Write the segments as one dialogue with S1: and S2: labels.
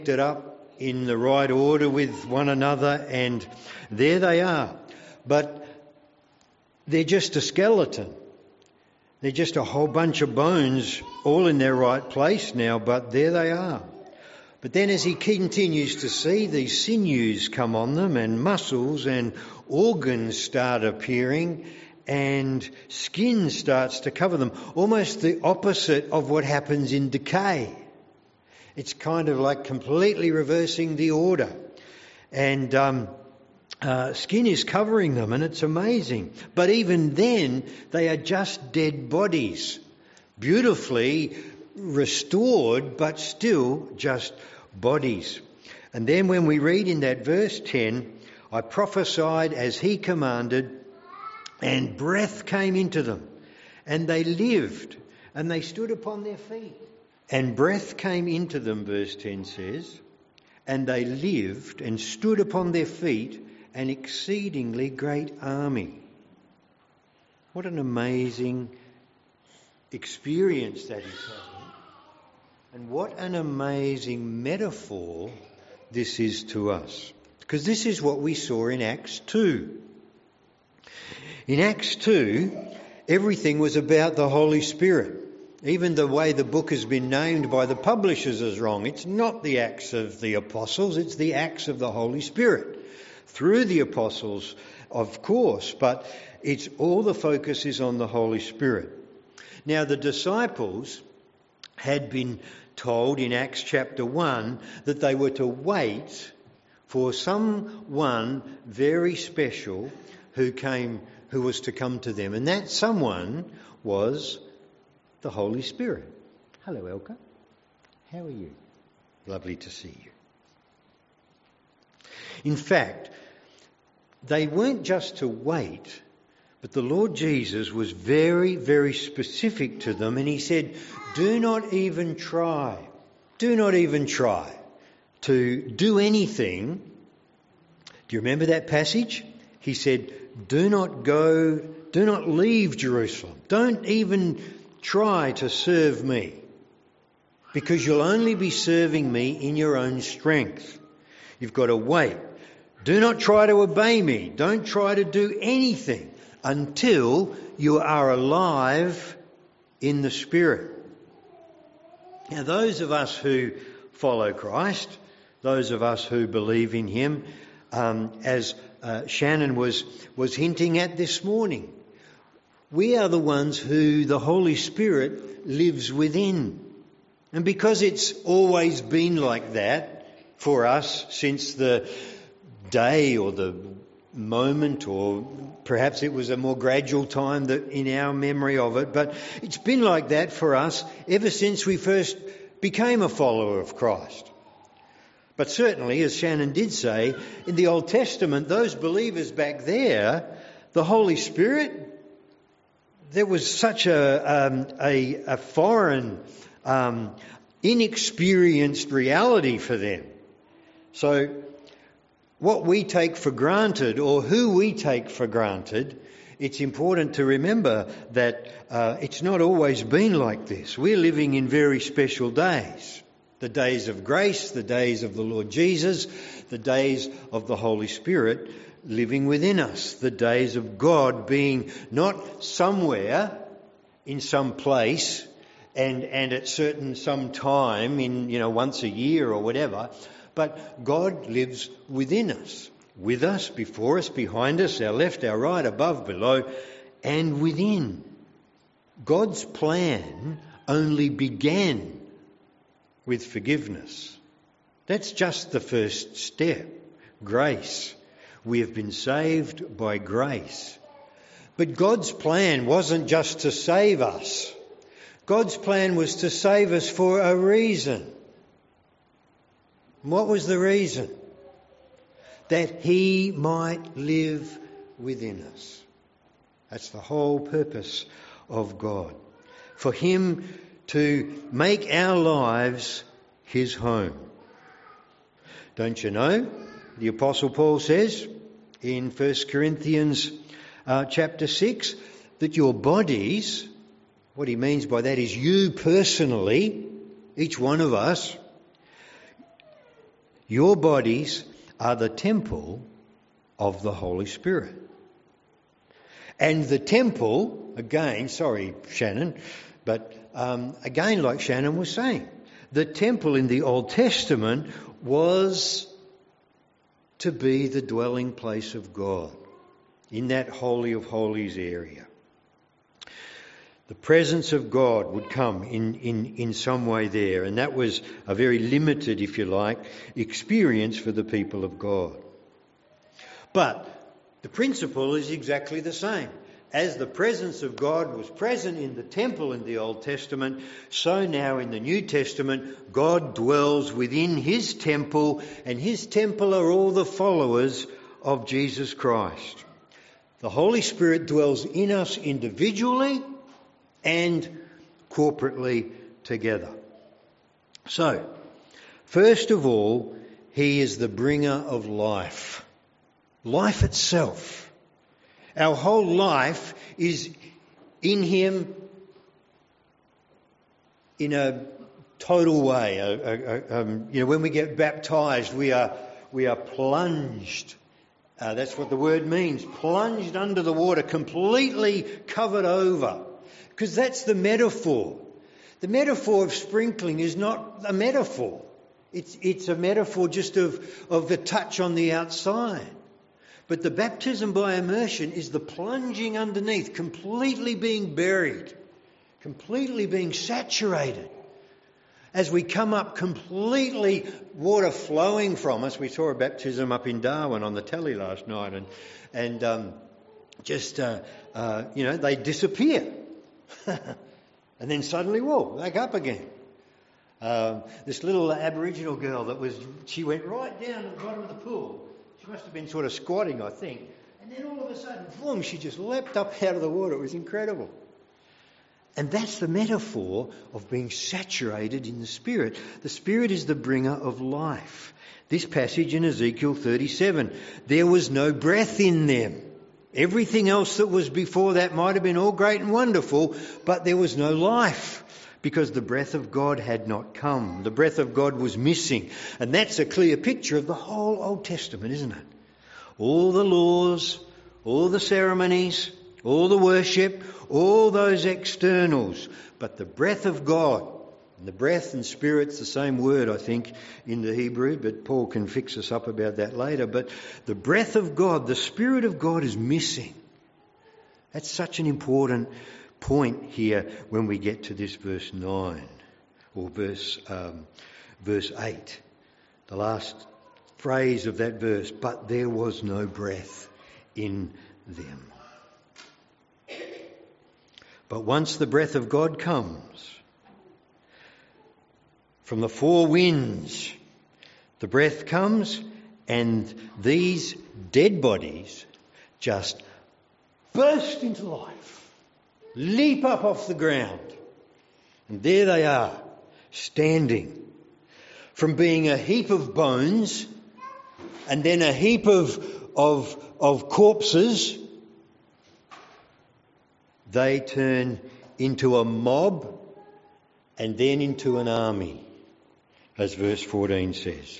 S1: it up in the right order with one another, and there they are. But they're just a skeleton. They're just a whole bunch of bones all in their right place now, but there they are. But then as he continues to see, these sinews come on them and muscles and organs start appearing and skin starts to cover them. Almost the opposite of what happens in decay. It's kind of like completely reversing the order. And skin is covering them, and it's amazing. But even then, they are just dead bodies, beautifully restored, but still just bodies. And then when we read in that verse 10, I prophesied as he commanded, and breath came into them, and they lived, and they stood upon their feet. And breath came into them, verse 10 says, and they lived and stood upon their feet, an exceedingly great army. What an amazing experience that is having. And what an amazing metaphor this is to us. Because this is what we saw in Acts 2. In Acts 2, everything was about the Holy Spirit. Even the way the book has been named by the publishers is wrong. It's not the Acts of the Apostles, it's the Acts of the Holy Spirit. Through the Apostles, of course, but it's all the focus is on the Holy Spirit. Now, the disciples had been told in Acts chapter 1 that they were to wait for someone very special who was to come to them. And that someone was the Holy Spirit. Hello, Elka. How are you? Lovely to see you. In fact, they weren't just to wait, but the Lord Jesus was very, very specific to them, and he said, do not even try to do anything. Do you remember that passage? He said, do not leave Jerusalem. Don't even try to serve me, because you'll only be serving me in your own strength. You've got to wait. Do not try to obey me. Don't try to do anything until you are alive in the Spirit. Now, those of us who follow Christ, those of us who believe in him, as Shannon was hinting at this morning, we are the ones who the Holy Spirit lives within. And because it's always been like that for us since the day or the moment, or perhaps it was a more gradual time that in our memory of it, but it's been like that for us ever since we first became a follower of Christ. But certainly, as Shannon did say, in the Old Testament, those believers back there, the Holy Spirit, there was such a foreign, inexperienced reality for them. So what we take for granted, or who we take for granted, it's important to remember that it's not always been like this. We're living in very special days. The days of grace, the days of the Lord Jesus, the days of the Holy Spirit living within us, the days of God being not somewhere in some place and at some time in, once a year or whatever, but God lives within us, with us, before us, behind us, our left, our right, above, below, and within. God's plan only began with forgiveness. That's just the first step. Grace. We have been saved by grace. But God's plan wasn't just to save us. God's plan was to save us for a reason. What was the reason? That he might live within us. That's the whole purpose of God. For him to make our lives his home. Don't you know? The Apostle Paul says in 1 Corinthians chapter 6 that your bodies, what he means by that is you personally, each one of us, Your bodies are the temple of the Holy Spirit. And the temple, again, sorry Shannon, but again like Shannon was saying, the temple in the Old Testament was to be the dwelling place of God in that Holy of Holies area. The presence of God would come in some way there, and that was a very limited, if you like, experience for the people of God. But the principle is exactly the same. As the presence of God was present in the temple in the Old Testament, so now in the New Testament, God dwells within his temple, and his temple are all the followers of Jesus Christ. The Holy Spirit dwells in us individually and corporately together. So, first of all, he is the bringer of life. Life itself. Our whole life is in him in a total way. When we get baptised, we are plunged. That's what the word means. Plunged under the water, completely covered over. Because that's the metaphor. The metaphor of sprinkling is not a metaphor. It's a metaphor just of the touch on the outside. But the baptism by immersion is the plunging underneath, completely being buried, completely being saturated. As we come up, completely water flowing from us. We saw a baptism up in Darwin on the telly last night, and they disappear. And then suddenly, whoa, back up again. This little Aboriginal girl she went right down to the bottom of the pool. She must have been sort of squatting, I think. And then all of a sudden, boom, she just leapt up out of the water. It was incredible. And that's the metaphor of being saturated in the Spirit. The Spirit is the bringer of life. This passage in Ezekiel 37, there was no breath in them. Everything else that was before that might have been all great and wonderful, but there was no life because the breath of God had not come. The breath of God was missing. And that's a clear picture of the whole Old Testament, isn't it? All the laws, all the ceremonies, all the worship, all those externals. But the breath of God, and the breath and spirit's the same word, I think, in the Hebrew, but Paul can fix us up about that later. But the breath of God, the Spirit of God is missing. That's such an important point here when we get to this verse 9 or verse 8. The last phrase of that verse, but there was no breath in them. But once the breath of God comes, from the four winds, the breath comes and these dead bodies just burst into life, leap up off the ground. And there they are, standing. From being a heap of bones and then a heap of corpses, they turn into a mob and then into an army, as verse 14 says.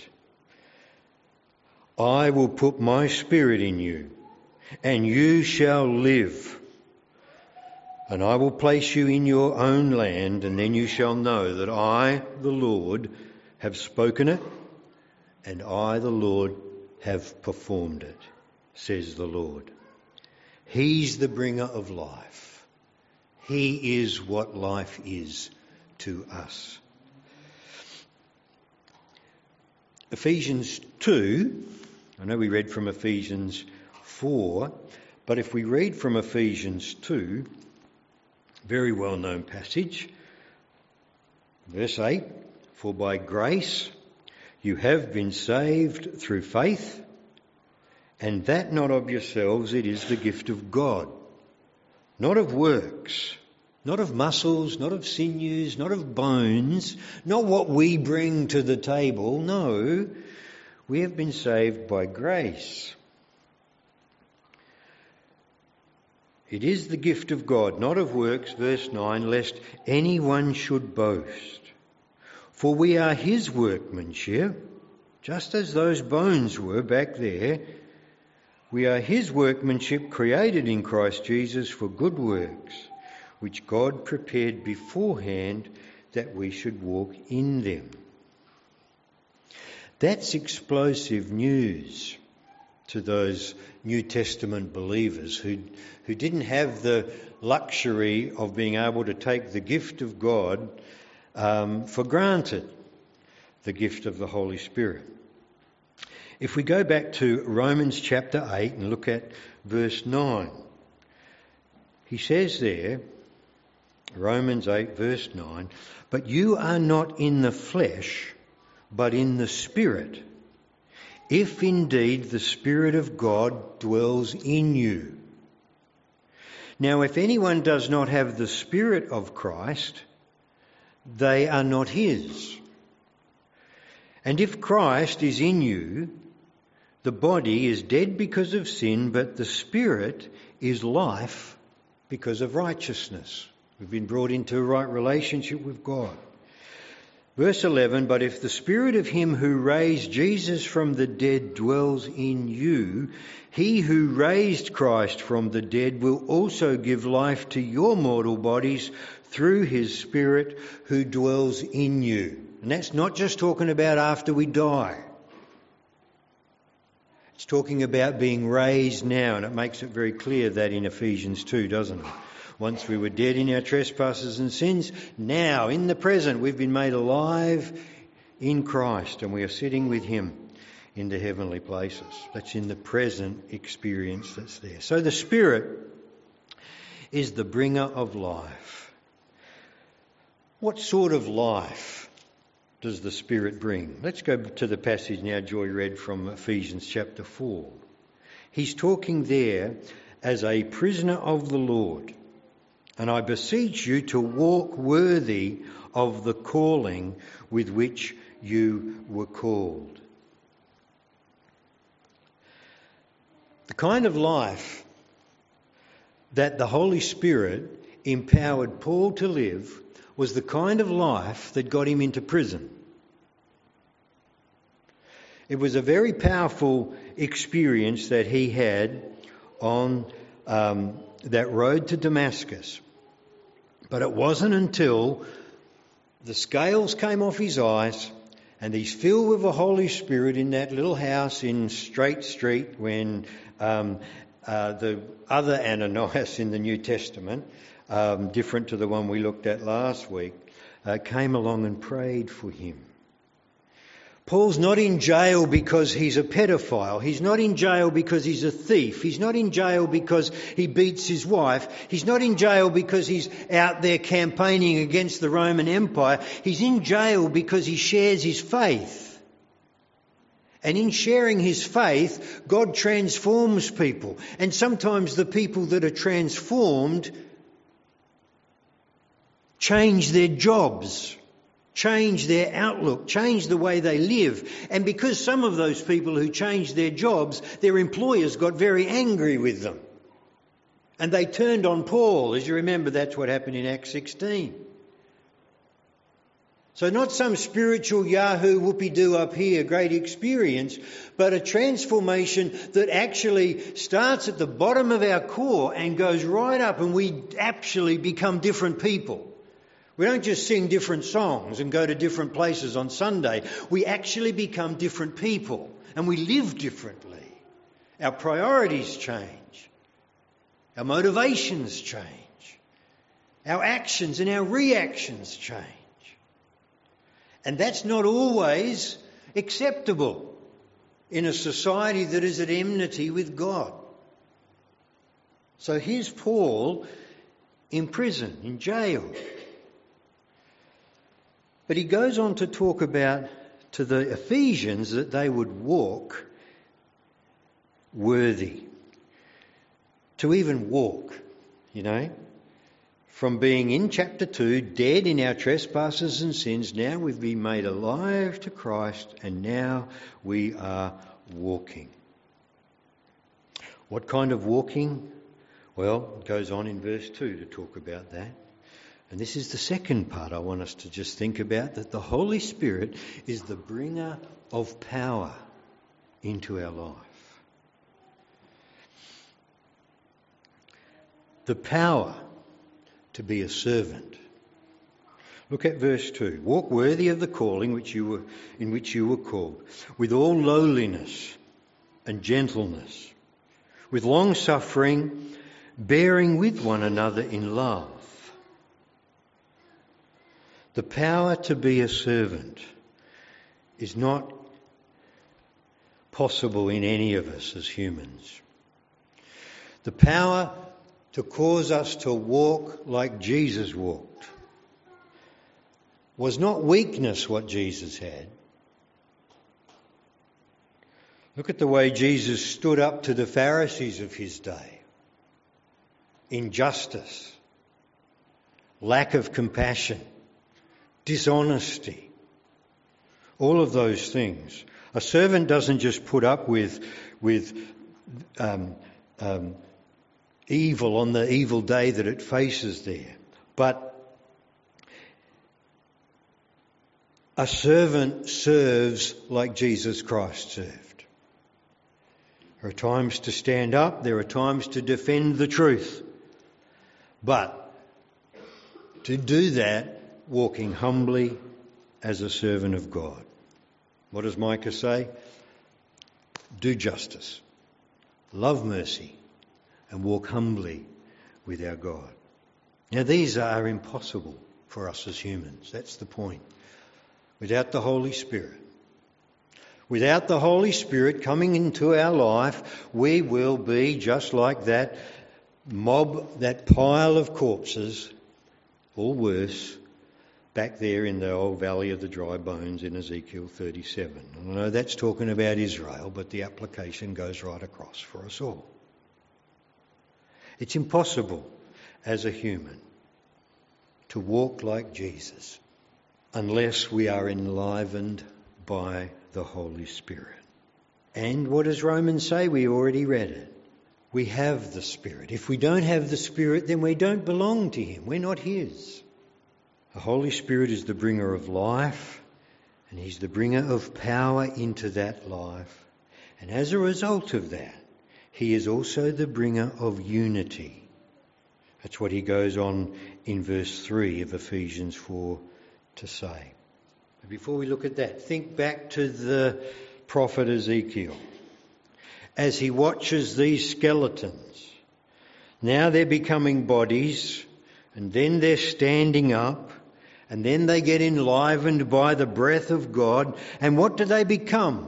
S1: I will put my spirit in you, and you shall live. And I will place you in your own land, and then you shall know that I, the Lord, have spoken it, and I, the Lord, have performed it, says the Lord. He's the bringer of life. He is what life is to us. Ephesians 2, I know we read from Ephesians 4, but if we read from Ephesians 2, very well-known passage, verse 8, for by grace you have been saved through faith, and that not of yourselves, it is the gift of God, not of works, not of muscles, not of sinews, not of bones, not what we bring to the table. No, we have been saved by grace. It is the gift of God, not of works, verse 9, lest anyone should boast. For we are his workmanship, just as those bones were back there. We are his workmanship, created in Christ Jesus for good works, which God prepared beforehand that we should walk in them. That's explosive news to those New Testament believers who didn't have the luxury of being able to take the gift of God for granted, the gift of the Holy Spirit. If we go back to Romans chapter 8 and look at verse 9, he says there, Romans 8 verse 9, "But you are not in the flesh, but in the Spirit, if indeed the Spirit of God dwells in you. Now if anyone does not have the Spirit of Christ, they are not his. And if Christ is in you, the body is dead because of sin, but the Spirit is life because of righteousness." We've been brought into a right relationship with God. Verse 11, "But if the Spirit of him who raised Jesus from the dead dwells in you, he who raised Christ from the dead will also give life to your mortal bodies through his Spirit who dwells in you." And that's not just talking about after we die. It's talking about being raised now, and it makes it very clear that in Ephesians 2, doesn't it? Once we were dead in our trespasses and sins, now, in the present, we've been made alive in Christ and we are sitting with him in the heavenly places. That's in the present experience that's there. So the Spirit is the bringer of life. What sort of life does the Spirit bring? Let's go to the passage now Joy read from Ephesians chapter 4. He's talking there as a prisoner of the Lord. "And I beseech you to walk worthy of the calling with which you were called." The kind of life that the Holy Spirit empowered Paul to live was the kind of life that got him into prison. It was a very powerful experience that he had on that road to Damascus. But it wasn't until the scales came off his eyes and he's filled with the Holy Spirit in that little house in Straight Street when the other Ananias in the New Testament, different to the one we looked at last week, came along and prayed for him. Paul's not in jail because he's a pedophile. He's not in jail because he's a thief. He's not in jail because he beats his wife. He's not in jail because he's out there campaigning against the Roman Empire. He's in jail because he shares his faith. And in sharing his faith, God transforms people. And sometimes the people that are transformed change their jobs, change their outlook, change the way they live. And because some of those people who changed their jobs, their employers got very angry with them. And they turned on Paul. As you remember, that's what happened in Acts 16. So not some spiritual Yahoo whoopee-doo up here, great experience, but a transformation that actually starts at the bottom of our core and goes right up, and we actually become different people. We don't just sing different songs and go to different places on Sunday. We actually become different people and we live differently. Our priorities change. Our motivations change. Our actions and our reactions change. And that's not always acceptable in a society that is at enmity with God. So here's Paul in prison, in jail. But he goes on to talk about to the Ephesians that they would walk worthy. To even walk, From being in chapter 2, dead in our trespasses and sins, now we've been made alive to Christ and now we are walking. What kind of walking? Well, it goes on in verse 2 to talk about that. And this is the second part I want us to just think about, that the Holy Spirit is the bringer of power into our life. The power to be a servant. Look at verse 2. Walk worthy of the calling in which you were called, with all lowliness and gentleness, with long suffering, bearing with one another in love. The power to be a servant is not possible in any of us as humans. The power to cause us to walk like Jesus walked was not weakness what Jesus had. Look at the way Jesus stood up to the Pharisees of his day. Injustice, lack of compassion, dishonesty, all of those things. A servant doesn't just put up with evil on the evil day that it faces there, but a servant serves like Jesus Christ served. There are times to stand up, there are times to defend the truth, but to do that walking humbly as a servant of God. What does Micah say? Do justice, love mercy, and walk humbly with our God. Now these are impossible for us as humans. That's the point. Without the Holy Spirit. Without the Holy Spirit coming into our life, we will be just like that mob, that pile of corpses, or worse, back there in the old valley of the dry bones in Ezekiel 37. I know that's talking about Israel, but the application goes right across for us all. It's impossible as a human to walk like Jesus unless we are enlivened by the Holy Spirit. And what does Romans say? We already read it. We have the Spirit. If we don't have the Spirit, then we don't belong to Him. We're not His. The Holy Spirit is the bringer of life, and He's the bringer of power into that life. And as a result of that, He is also the bringer of unity. That's what he goes on in verse 3 of Ephesians 4 to say. But before we look at that, think back to the prophet Ezekiel. As he watches these skeletons, now they're becoming bodies, and then they're standing up, and then they get enlivened by the breath of God. And what do they become?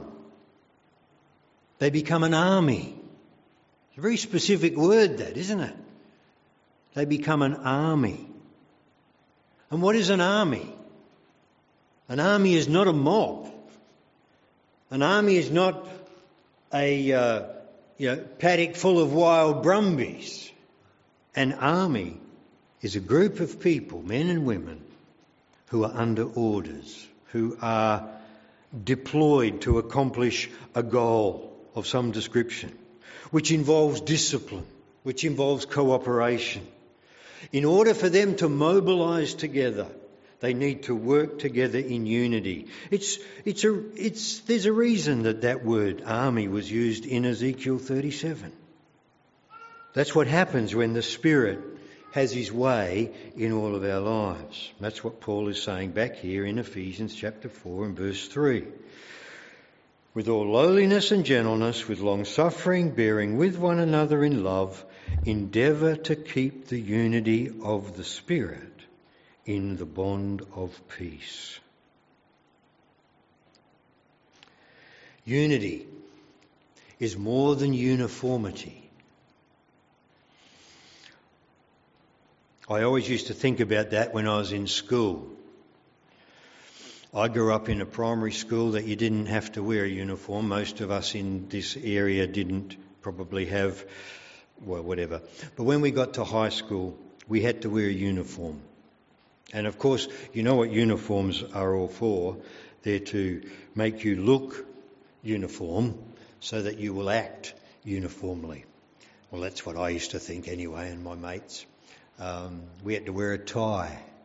S1: They become an army. It's a very specific word, that, isn't it? They become an army. And what is an army? An army is not a mob. An army is not a paddock full of wild brumbies. An army is a group of people, men and women, who are under orders, who are deployed to accomplish a goal of some description, which involves discipline, which involves cooperation. In order for them to mobilise together, they need to work together in unity. There's a reason that word army was used in Ezekiel 37. That's what happens when the Spirit has His way in all of our lives. That's what Paul is saying back here in Ephesians chapter 4 and verse 3. With all lowliness and gentleness, with long suffering, bearing with one another in love, endeavour to keep the unity of the Spirit in the bond of peace. Unity is more than uniformity. I always used to think about that when I was in school. I grew up in a primary school that you didn't have to wear a uniform. Most of us in this area didn't probably have, well, whatever. But when we got to high school, we had to wear a uniform. And of course, you know what uniforms are all for. They're to make you look uniform so that you will act uniformly. Well, that's what I used to think anyway, and my mates. We had to wear a tie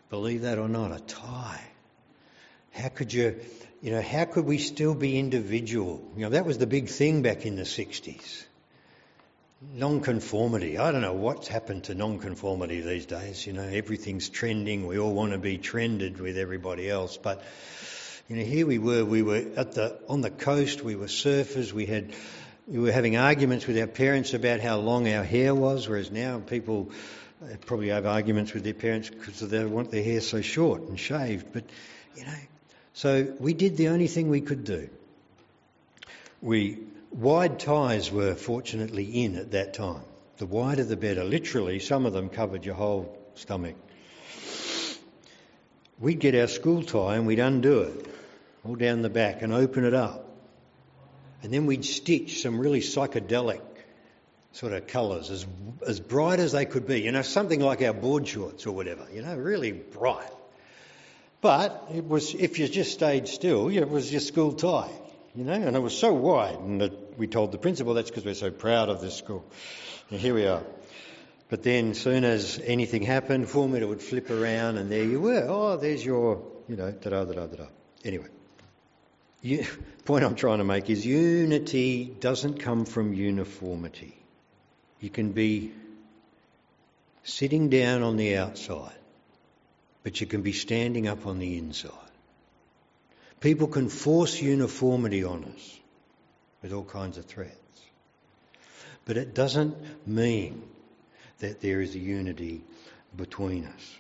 S1: Believe that or not, a tie. How could how could we still be individual? That was the big thing back in the 60s. Non-conformity. I don't know what's happened to non-conformity these days. Everything's trending. We all want to be trended with everybody else. But, here we were on the coast, we were surfers, we were having arguments with our parents about how long our hair was, whereas now people probably have arguments with their parents because they want their hair so short and shaved. But, so we did the only thing we could do. Wide ties were fortunately in at that time. The wider the better. Literally, some of them covered your whole stomach. We'd get our school tie and we'd undo it all down the back and open it up. And then we'd stitch some really psychedelic sort of colours, as bright as they could be. Something like our board shorts or whatever, really bright. But it was, if you just stayed still, it was your school tie. And it was so wide, and we told the principal that's because we're so proud of this school. And here we are. But then as soon as anything happened, formula would flip around and there you were. Oh, there's your, da-da-da-da-da. Anyway, point I'm trying to make is unity doesn't come from uniformity. You can be sitting down on the outside, but you can be standing up on the inside. People can force uniformity on us with all kinds of threats. But it doesn't mean that there is a unity between us.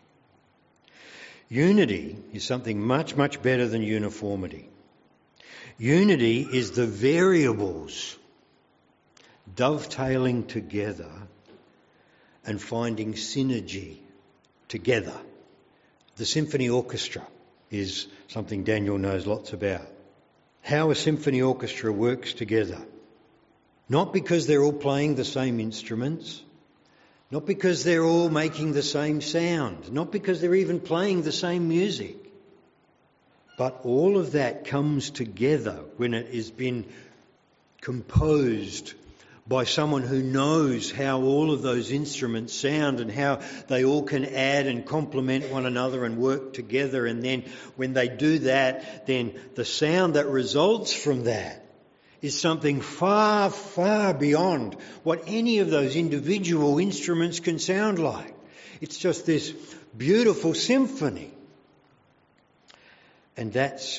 S1: Unity is something much, much better than uniformity. Unity is the variables dovetailing together and finding synergy together. The symphony orchestra is something Daniel knows lots about. How a symphony orchestra works together. Not because they're all playing the same instruments, not because they're all making the same sound, not because they're even playing the same music, but all of that comes together when it has been composed by someone who knows how all of those instruments sound and how they all can add and complement one another and work together. And then when they do that, then the sound that results from that is something far, far beyond what any of those individual instruments can sound like. It's just this beautiful symphony. And that's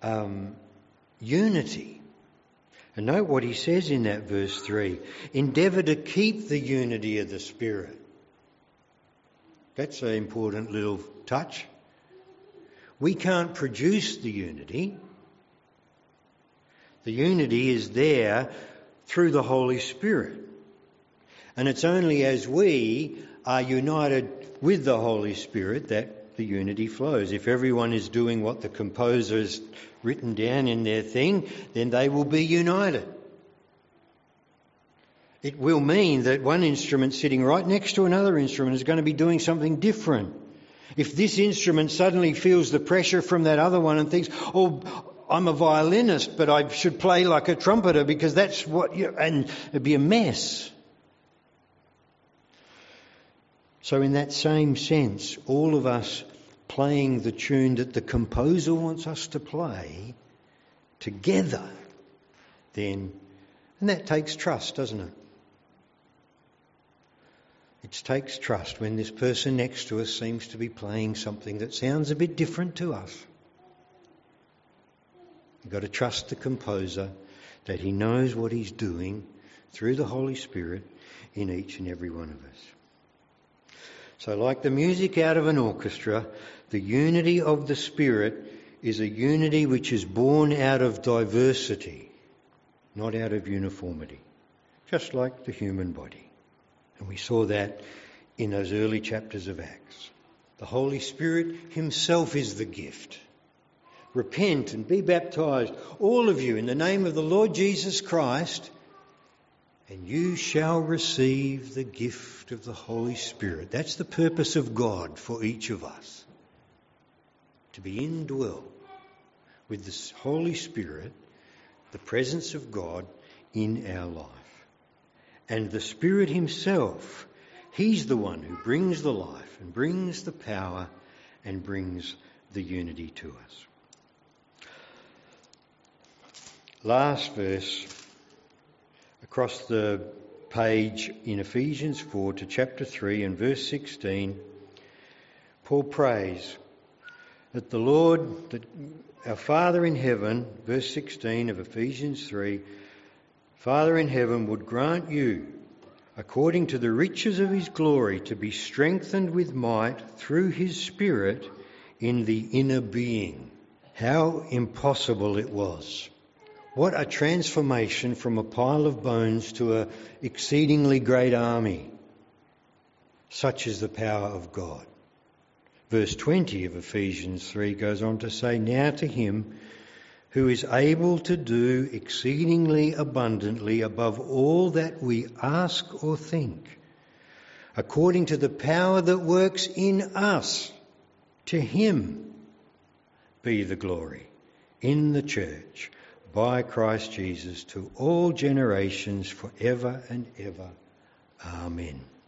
S1: unity. And note what he says in that verse 3. Endeavour to keep the unity of the Spirit. That's an important little touch. We can't produce the unity. The unity is there through the Holy Spirit. And it's only as we are united with the Holy Spirit that the unity flows. If everyone is doing what the composer has written down in their thing, then they will be united. It will mean that one instrument sitting right next to another instrument is going to be doing something different. If this instrument suddenly feels the pressure from that other one and thinks, oh, I'm a violinist, but I should play like a trumpeter because that's what and it'd be a mess. So in that same sense, all of us playing the tune that the composer wants us to play together, then, and that takes trust, doesn't it? It takes trust when this person next to us seems to be playing something that sounds a bit different to us. You've got to trust the composer that he knows what he's doing through the Holy Spirit in each and every one of us. So like the music out of an orchestra, the unity of the Spirit is a unity which is born out of diversity, not out of uniformity, just like the human body. And we saw that in those early chapters of Acts. The Holy Spirit himself is the gift. Repent and be baptised, all of you, in the name of the Lord Jesus Christ, and you shall receive the gift of the Holy Spirit. That's the purpose of God for each of us. To be indwelt with the Holy Spirit, the presence of God in our life. And the Spirit himself, he's the one who brings the life and brings the power and brings the unity to us. Last verse across the page in Ephesians 4 to chapter 3 and verse 16, Paul prays that the Lord, that our Father in heaven, verse 16 of Ephesians 3, Father in heaven would grant you, according to the riches of his glory, to be strengthened with might through his Spirit in the inner being. How impossible it was. What a transformation from a pile of bones to an exceedingly great army. Such is the power of God. Verse 20 of Ephesians 3 goes on to say, now to him who is able to do exceedingly abundantly above all that we ask or think, according to the power that works in us, to him be the glory in the church by Christ Jesus to all generations forever and ever. Amen.